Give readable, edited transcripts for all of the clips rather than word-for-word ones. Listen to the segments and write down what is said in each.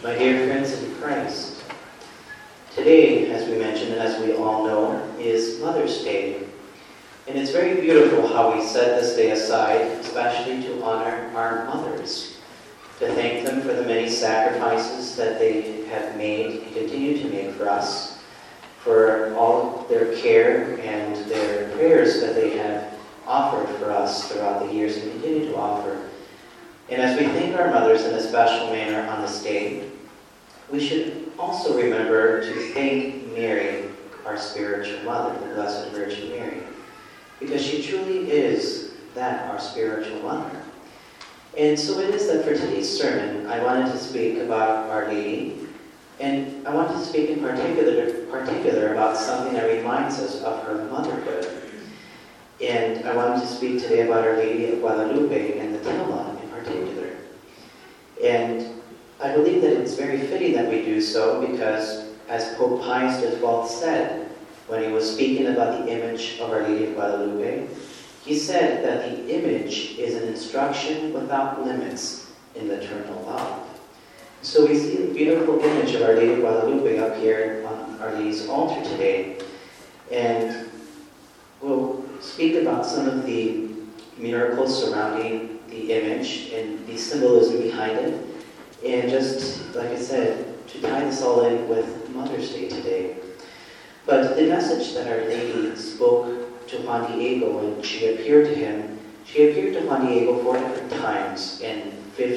My dear friends in Christ, today, as we mentioned and as we all know, is Mother's Day. And it's very beautiful how we set this day aside, especially to honor our mothers, to thank them for the many sacrifices that they have made and continue to make for us, for all their care and their prayers that they have offered for us throughout the years and continue to offer. And as we thank our mothers in a special manner on this day, we should also remember to thank Mary, our spiritual mother, the Blessed Virgin Mary, because she truly is our spiritual mother. And so it is that for today's sermon, I wanted to speak about Our Lady, and I wanted to speak in particular about something that reminds us of her motherhood. And I wanted to speak today about Our Lady of Guadalupe and the Tilla in particular. And I believe that it's very fitting that we do so because, as Pope Pius XII said when he was speaking about the image of Our Lady of Guadalupe, he said that the image is an instruction without limits in maternal love. So we see the beautiful image of Our Lady of Guadalupe up here on Our Lady's altar today. And we'll speak about some of the miracles surrounding the image and the symbolism behind it. And just, like I said, to tie this all in with Mother's Day today. But the message that Our Lady spoke to Juan Diego when she appeared to him, she appeared to Juan Diego 4 different times in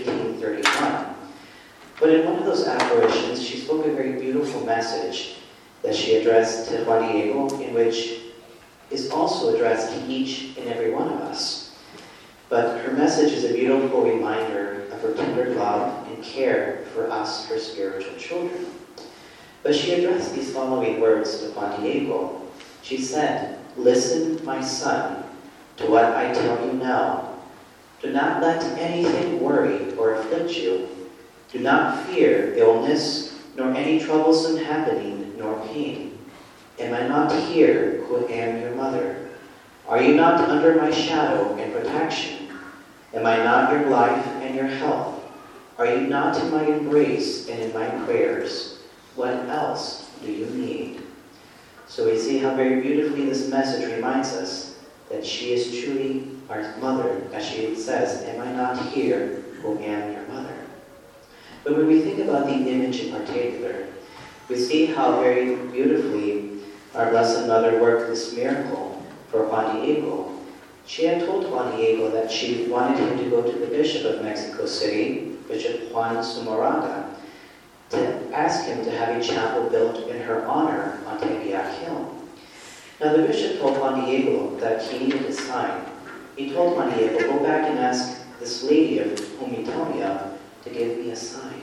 1531. But in one of those apparitions, she spoke a very beautiful message that she addressed to Juan Diego, in which is also addressed to each and every one of us. But her message is a beautiful reminder of her tender love and care for us, her spiritual children. But she addressed these following words to Juan Diego. She said, "Listen, my son, to what I tell you now. Do not let anything worry or afflict you. Do not fear illness, nor any troublesome happening, nor pain. Am I not here who am your mother? Are you not under my shadow and protection? Am I not your life and your health? Are you not in my embrace and in my prayers? What else do you need?" So we see how very beautifully this message reminds us that she is truly our mother, as she says, "Am I not here who am your mother?" But when we think about the image in particular, we see how very beautifully our Blessed Mother worked this miracle for Juan Diego. She had told Juan Diego that she wanted him to go to the Bishop of Mexico City, Bishop Juan Zumarraga, to ask him to have a chapel built in her honor on Tepeyac Hill. Now the bishop told Juan Diego that he needed a sign. He told Juan Diego, "Go back and ask this lady of whom you tell me of to give me a sign."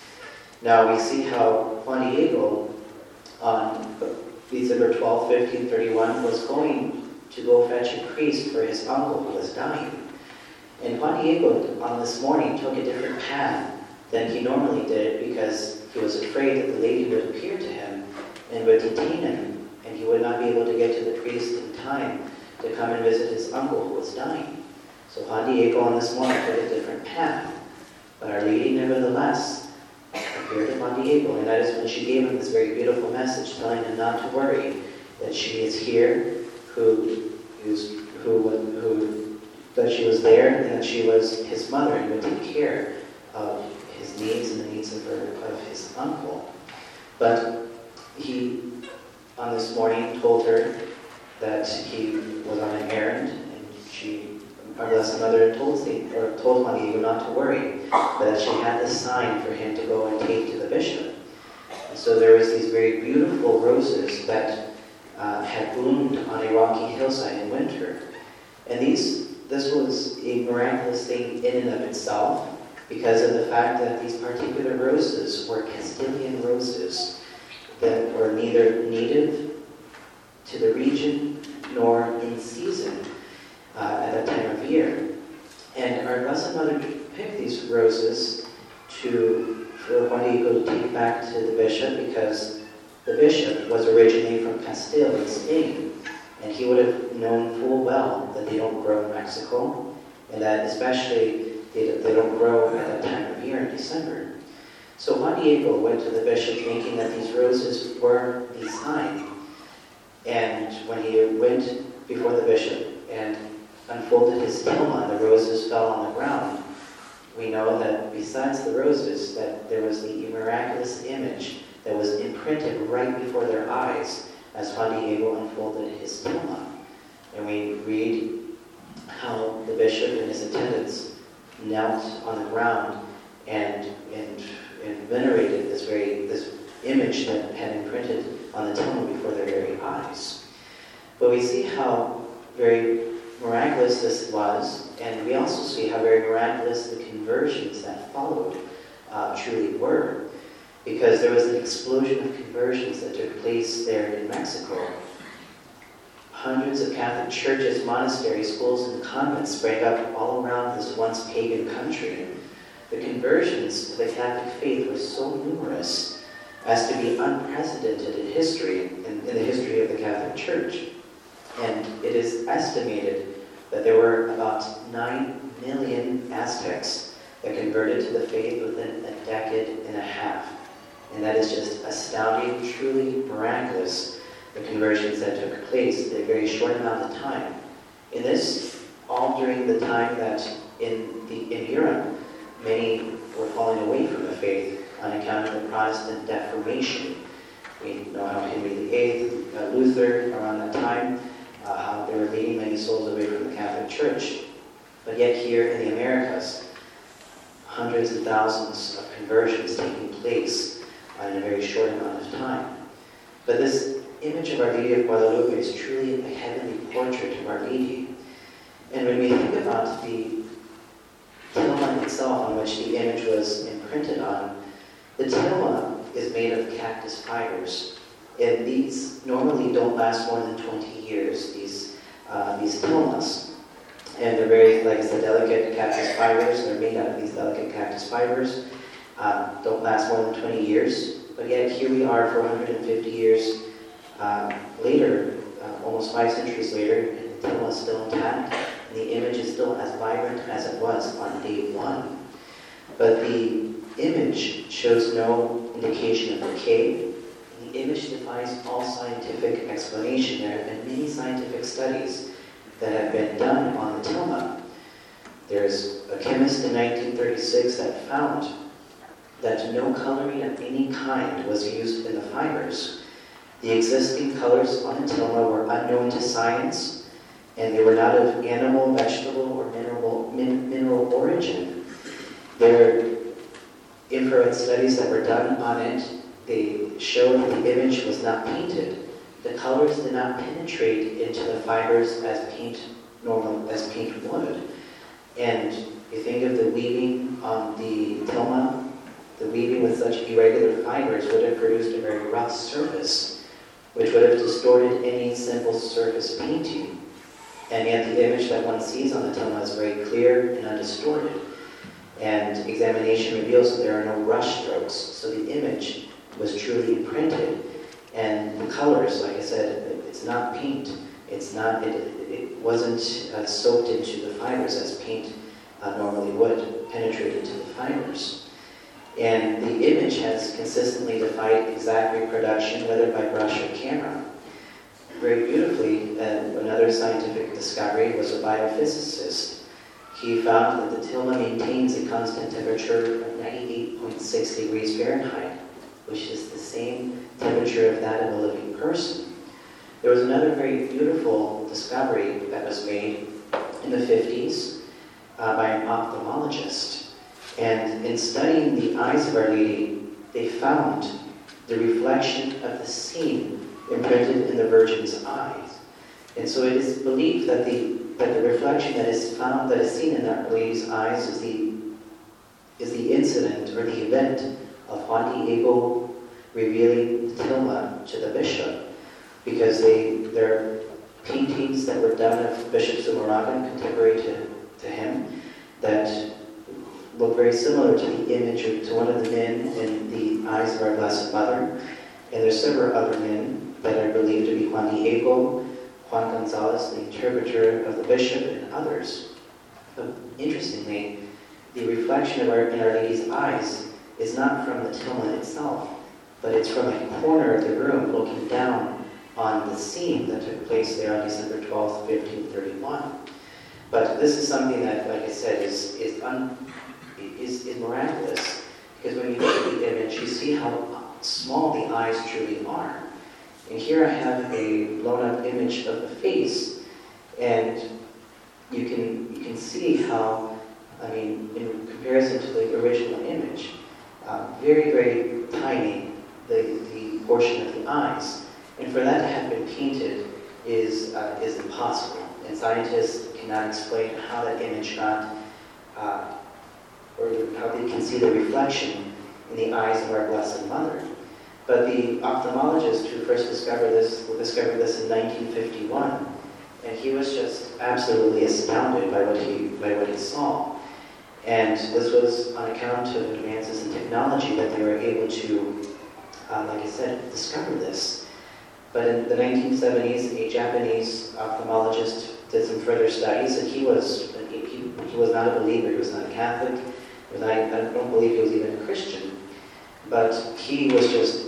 Now we see how Juan Diego on December 12, 1531 was going to go fetch a priest for his uncle who was dying. And Juan Diego on this morning took a different path than he normally did because he was afraid that the lady would appear to him and would detain him, and he would not be able to get to the priest in time to come and visit his uncle who was dying. So Juan Diego on this morning took a different path. But Our Lady nevertheless appeared to Juan Diego, and that is when she gave him this very beautiful message, telling him not to worry, that she is here, that she was there, and that she was his mother, and would take care of his needs and the needs of his uncle. But he, on this morning, told her that he was on an errand, and our Blessed Mother told Juan Diego not to worry, but that she had the sign for him to go and take to the bishop. And so there was these very beautiful roses that had bloomed on a rocky hillside in winter. And this was a miraculous thing in and of itself, because of the fact that these particular roses were Castilian roses that were neither native to the region nor in season at that time of year. And our Blessed Mother picked these roses for Juan Diego to take back to the bishop, because the bishop was originally from Castile in Spain, and he would have known full well that they don't grow in Mexico, and that especially they don't grow at that time of year in December. So Juan Diego went to the bishop thinking that these roses were the sign. And when he went before the bishop and unfolded his tilma, the roses fell on the ground. We know that besides the roses, that there was the miraculous image that was imprinted right before their eyes as Juan Diego unfolded his tilma. And we read how the bishop and his attendants knelt on the ground and venerated this image that had imprinted on the tilma before their very eyes. But we see how very miraculous this was, and we also see how very miraculous the conversions that followed truly were, because there was an explosion of conversions that took place there in Mexico. Hundreds of Catholic churches, monasteries, schools, and convents sprang up all around this once pagan country. The conversions to the Catholic faith were so numerous as to be unprecedented in history, in the history of the Catholic Church. And it is estimated that there were about 9 million Aztecs that converted to the faith within a decade and a half. And that is just astounding, truly miraculous, the conversions that took place in a very short amount of time. In this, all during the time that in Europe, many were falling away from the faith on account of the Protestant Reformation. We know how Henry VIII, Luther, around that time, how they were leading many souls away from the Catholic Church. But yet here in the Americas, hundreds of thousands of conversions taking place in a very short amount of time. But this image of Our Lady of Guadalupe is truly a heavenly portrait of Our Lady. And when we think about the tilma itself on which the image was imprinted on, the tilma is made of cactus fibers. And these normally don't last more than 20 years, these tilmas. And they're very, like I said, delicate cactus fibers. They're made out of these delicate cactus fibers. Don't last more than 20 years. But yet here we are 450 years later, almost 5 centuries later, and the tilma is still intact. And the image is still as vibrant as it was on day one. But the image shows no indication of decay. The image defies all scientific explanation. There have been many scientific studies that have been done on the tilma. There's a chemist in 1936 that found that no coloring of any kind was used in the fibers. The existing colors on the tilma were unknown to science, and they were not of animal, vegetable, or mineral origin. There are infrared studies that were done on it. They showed that the image was not painted. The colors did not penetrate into the fibers as paint would. And you think of the weaving on the tilma, the weaving with such irregular fibers would have produced a very rough surface, which would have distorted any simple surface painting. And yet the image that one sees on the tilma is very clear and undistorted. And examination reveals that there are no brush strokes, so the image was truly imprinted. And the colors, like I said, it's not paint. It wasn't soaked into the fibers as paint normally would, penetrate into the fibers. And the image has consistently defied exact reproduction, whether by brush or camera. Very beautifully, another scientific discovery was a biophysicist. He found that the tilma maintains a constant temperature of 98.6 degrees Fahrenheit, which is the same temperature of that of a living person. There was another very beautiful discovery that was made in the 50s by an ophthalmologist. And in studying the eyes of Our Lady, they found the reflection of the scene imprinted in the Virgin's eyes. And so it is believed that the reflection that is seen in Our Lady's eyes is the incident or the event of Juan Diego revealing the tilma to the bishop, because there are paintings that were done of Bishop Zumarraga, contemporary to him, that look very similar to the image or to one of the men in the eyes of our Blessed Mother. And there's several other men that are believed to be Juan Diego, Juan Gonzalez, the interpreter of the bishop, and others. But interestingly, the reflection in Our Lady's eyes is not from the tilma itself, but it's from a corner of the room looking down on the scene that took place there on December 12th, 1531. But this is something that, like I said, is miraculous, because when you look at the image, you see how small the eyes truly are. And here I have a blown-up image of the face, and you can see how, in comparison to the original image, very, very tiny, the portion of the eyes. And for that to have been painted is impossible. And scientists cannot explain how that image got, or how they can see the reflection in the eyes of our Blessed Mother. But the ophthalmologist who first discovered this in 1951, and he was just absolutely astounded by what he saw. And this was on account of advances in technology that they were able to, like I said, discover this. But in the 1970s, a Japanese ophthalmologist did some further studies, and he was not a believer. He was not a Catholic. I don't believe he was even a Christian. But he was just,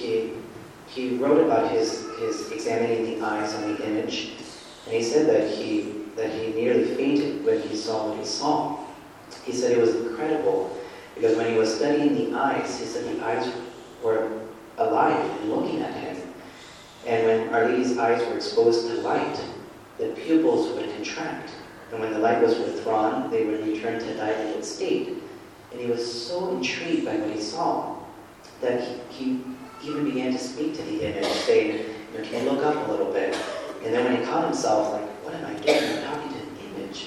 he wrote about his examining the eyes on the image, and he said that he nearly fainted when he saw what he saw. He said it was incredible, because when he was studying the eyes, he said the eyes were alive and looking at him. And when Our Lady's eyes were exposed to light, the pupils would contract. And when the light was withdrawn, they would return to dilated state. And he was so intrigued by what he saw that he even began to speak to the image, saying, can you look up a little bit? And then when he caught himself, like, what am I doing? I'm talking to an image.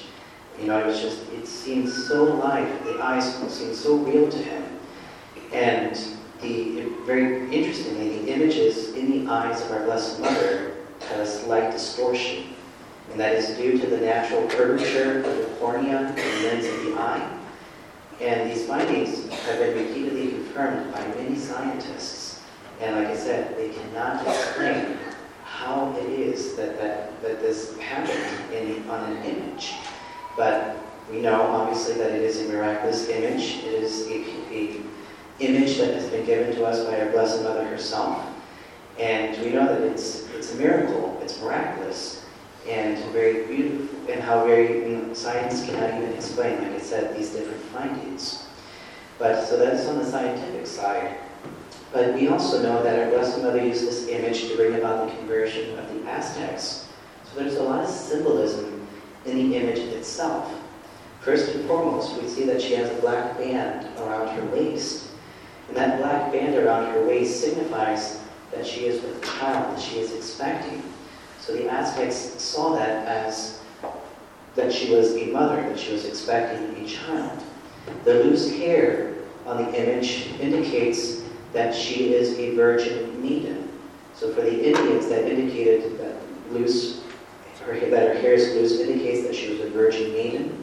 It seemed so alive. The eyes seemed so real to him. And very interestingly, the images in the eyes of our Blessed Mother have a slight distortion. And that is due to the natural curvature of the cornea and the lens of the eye. And these findings have been repeatedly confirmed by many scientists. And like I said, they cannot explain how it is that this happened on an image. But we know, obviously, that it is a miraculous image. It is a image that has been given to us by our Blessed Mother herself. And we know that it's a miracle, it's miraculous, and very beautiful, and how science cannot even explain, like I said, these different findings. So that's on the scientific side. But we also know that our Blessed Mother used this image to bring about the conversion of the Aztecs. So there's a lot of symbolism in the image itself. First and foremost, we see that she has a black band around her waist. And that black band around her waist signifies that she is with a child, that she is expecting. So the Aztecs saw that as that she was a mother, that she was expecting a child. The loose hair on the image indicates that she is a virgin maiden. So for the Indians, that indicated that her hair is loose indicates that she was a virgin maiden.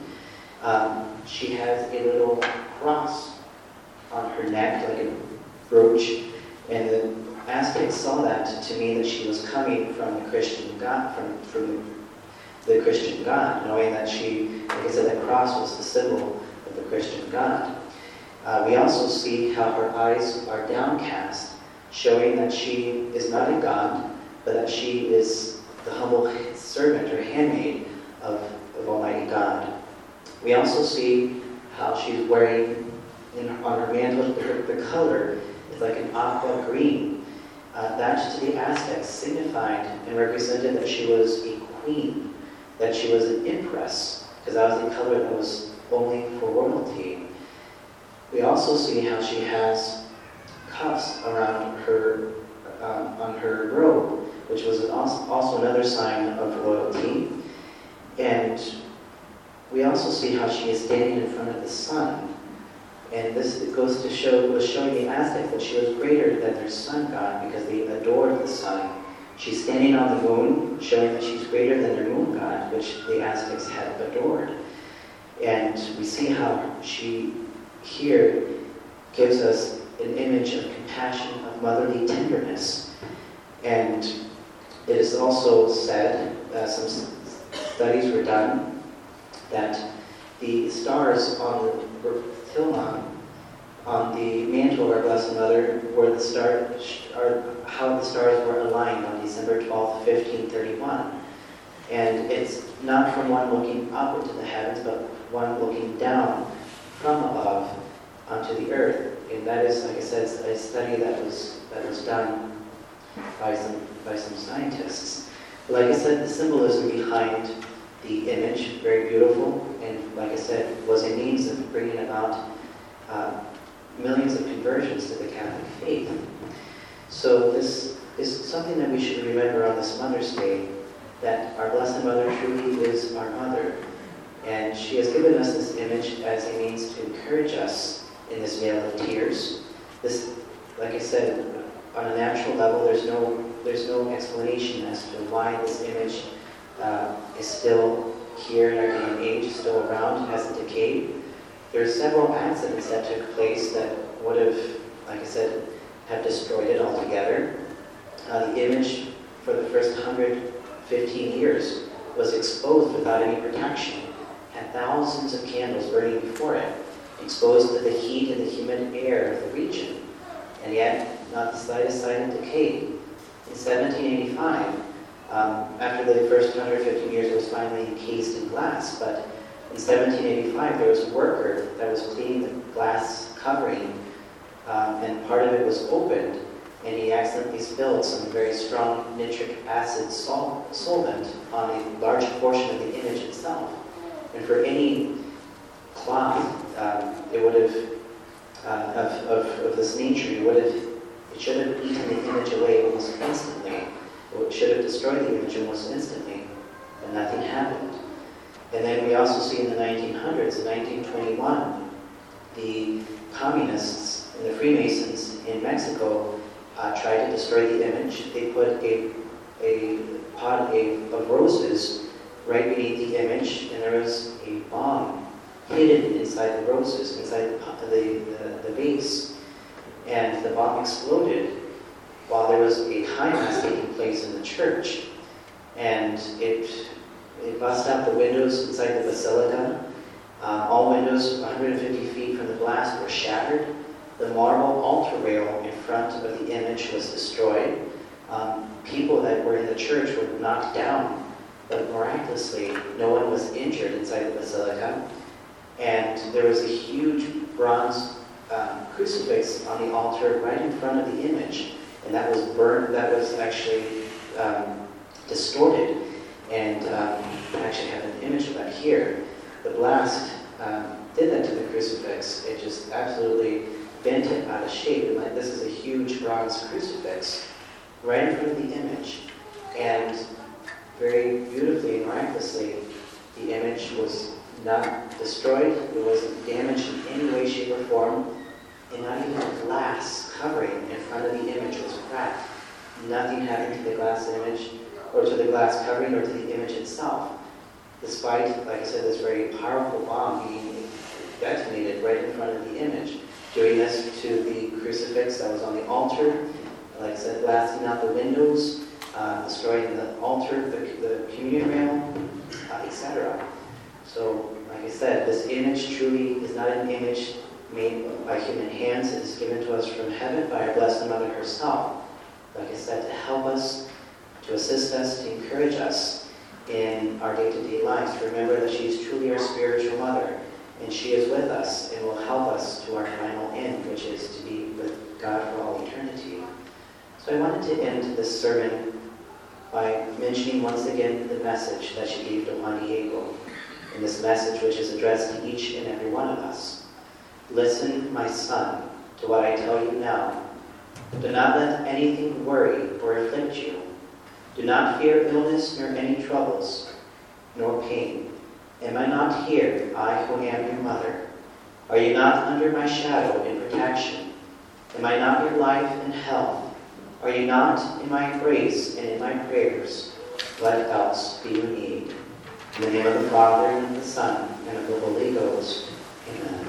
She has a little cross on her neck, like a brooch, and the Aztecs saw that to mean that she was coming from the Christian God, from the Christian God, knowing that like I said, the cross was the symbol of the Christian God. We also see how her eyes are downcast, showing that she is not a god, but that she is the humble servant or handmaid of Almighty God. We also see how she's wearing, on her mantle, the color is like an aqua green. That to the Aztecs signified and represented that she was a queen, that she was an empress, because that was the color that was only for royalty. We also see how she has cuffs around her, on her robe, which was also another sign of royalty. And we also see how she is standing in front of the sun. And this was showing the Aztecs that she was greater than their sun god because they adored the sun. She's standing on the moon, showing that she's greater than their moon god, which the Aztecs had adored. And we see how she here gives us an image of compassion, of motherly tenderness. And it is also said, some studies were done, that the stars on the tilma on the mantle of our Blessed Mother were the stars, how the stars were aligned on December 12th, 1531. And it's not from one looking up into the heavens, but one looking down from above onto the earth. And that is, like I said, a study that was done by some scientists. But like I said, the symbolism behind the image, very beautiful, and like I said, was a means of bringing about millions of conversions to the Catholic faith. So this is something that we should remember on this Mother's Day, that our Blessed Mother truly is our mother. And she has given us this image as a means to encourage us in this vale of tears. This, like I said, on a natural level, there's no explanation as to why this image is still here in our day and age, still around, hasn't decayed. There are several accidents that took place that would have, like I said, have destroyed it altogether. The image for the first 115 years was exposed without any protection, had thousands of candles burning before it, exposed to the heat and the humid air of the region, and yet not the slightest sign of decay. In 1785, after the first 115 years, it was finally encased in glass, but in 1785, there was a worker that was cleaning the glass covering, and part of it was opened, and he accidentally spilled some very strong nitric acid solvent on a large portion of the image itself. And for any cloth, it would have, of this nature, it should have eaten the image away almost instantly. It should have destroyed the image almost instantly, but nothing happened. And then we also see in the 1900s, in 1921, the communists and the Freemasons in Mexico tried to destroy the image. They put a pot of roses right beneath the image, and there was a bomb hidden inside the roses, inside the vase. And the bomb exploded while there was a high mass taking place in the church. And it bust out the windows inside the basilica. All windows 150 feet from the blast were shattered. The marble altar rail in front of the image was destroyed. People that were in the church were knocked down, but miraculously, no one was injured inside the basilica. And there was a huge bronze crucifix on the altar right in front of the image, and that was burned. That was actually distorted. And I actually have an image of that here. The blast did that to the crucifix. It just absolutely bent it out of shape. And like, this is a huge bronze crucifix right in front of the image. And very beautifully and miraculously, the image was not destroyed. It wasn't damaged in any way, shape, or form. And not even the glass covering in front of the image was cracked. Nothing happened to the glass image, or to the glass covering, or to the image itself, despite, like I said, this very powerful bomb being detonated right in front of the image, doing this to the crucifix that was on the altar, like I said, blasting out the windows, destroying the altar, the communion rail, etc. So, like I said, this image truly is not an image made by human hands. It is given to us from heaven by our Blessed Mother herself, like I said, to help us, to assist us, to encourage us in our day-to-day lives, to remember that she is truly our spiritual mother, and she is with us and will help us to our final end, which is to be with God for all eternity. So I wanted to end this sermon by mentioning once again the message that she gave to Juan Diego, and this message which is addressed to each and every one of us. Listen, my son, to what I tell you now. Do not let anything worry or afflict you. Do not fear illness nor any troubles, nor pain. Am I not here, I who am your mother? Are you not under my shadow and protection? Am I not your life and health? Are you not in my grace and in my prayers? What else do you need? In the name of the Father, and of the Son, and of the Holy Ghost. Amen.